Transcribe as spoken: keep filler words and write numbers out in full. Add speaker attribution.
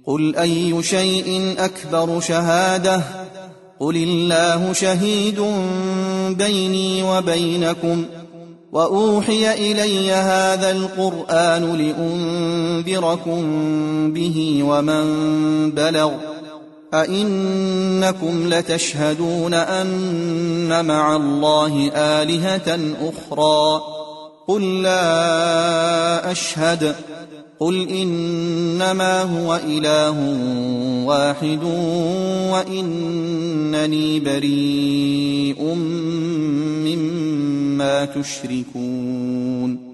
Speaker 1: قل أي شيء أكبر شهادة قل الله شهيد بيني وبينكم وأوحي إلي هذا القرآن لأنذركم به ومن بلغ أئنكم لتشهدون أن مع الله آلهة أخرى قل لا أشهد قل إنما هو إله واحد وإنني بريء مما تشركون